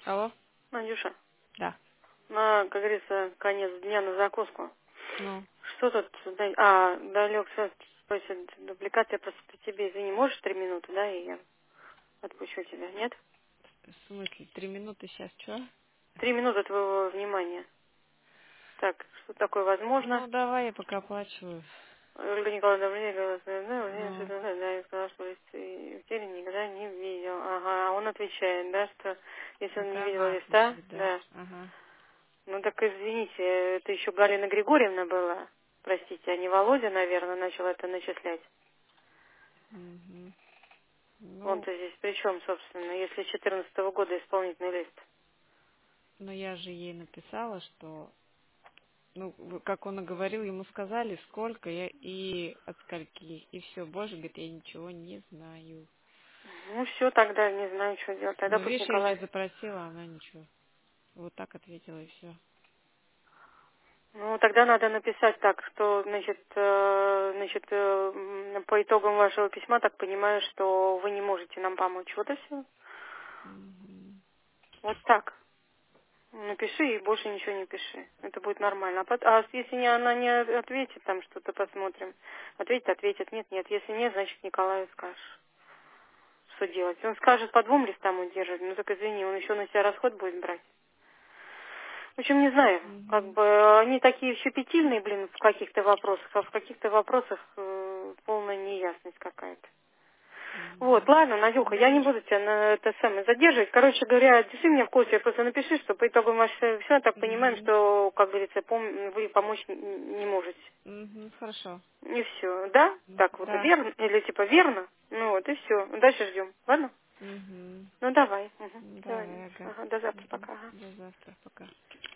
Алло? Надюша, Да. как говорится, конец дня на закуску. Ну, Что тут? Далек, просит дубликат, я просто при тебе, извини, можешь 3 минуты, да, и я отпущу тебя, нет? в смысле, 3 минуты сейчас, что? 3 минуты твоего внимания. Так, что такое возможно? Ну, давай я пока оплачиваю. Ольга Николаевна, Ну, я сказала, что в теле никогда не видел. Ага, а он отвечает, да, что если он не видел Аканат листа, пишет, да. да. Ага. Ну так извините, это еще Галина Григорьевна была. Простите, а не Володя, наверное, начал это начислять. Угу. Ну, Он-то здесь при чем, собственно, если 14-го года исполнительный лист? но я же ей написала, что, ну, как он и говорил, ему сказали, сколько я и от скольки. И все, больше, говорит, я ничего не знаю. Ну все, тогда не знаю, что делать. Тогда Ну, пусть видишь, я Николай. ей запросила, а она ничего. Вот так ответила и все. Ну, тогда надо написать так, что, по итогам вашего письма, так понимаю, что вы не можете нам помочь. Вот и все. Угу. Вот так. Напиши и больше ничего не пиши. Это будет нормально. Если она не ответит, там что-то посмотрим. Ответит. Нет. Если нет, значит Николаю скажешь. Что делать? Он скажет, по 2 листам удерживать. Ну так извини, он еще на себя расход будет брать. В общем, не знаю. Как Угу. бы они такие щепетильные, в каких-то вопросах, а в каких-то вопросах полная неясность какая-то. Вот, Угу. ладно, Надюха, я не буду тебя на это самое задерживать. Короче говоря, держи мне в курсе, просто напиши, что по итогам вашего все, так понимаем, Угу. что, как говорится, вы помочь не можете. Угу. Хорошо. И все, да? Так вот, Да. верно? Или типа верно? Ну вот, и все. Дальше ждем, ладно? Угу. Ну давай. Угу. Давай, Давай, Надюша. ага. Ага, до завтра, Угу. пока. Ага. До завтра, пока.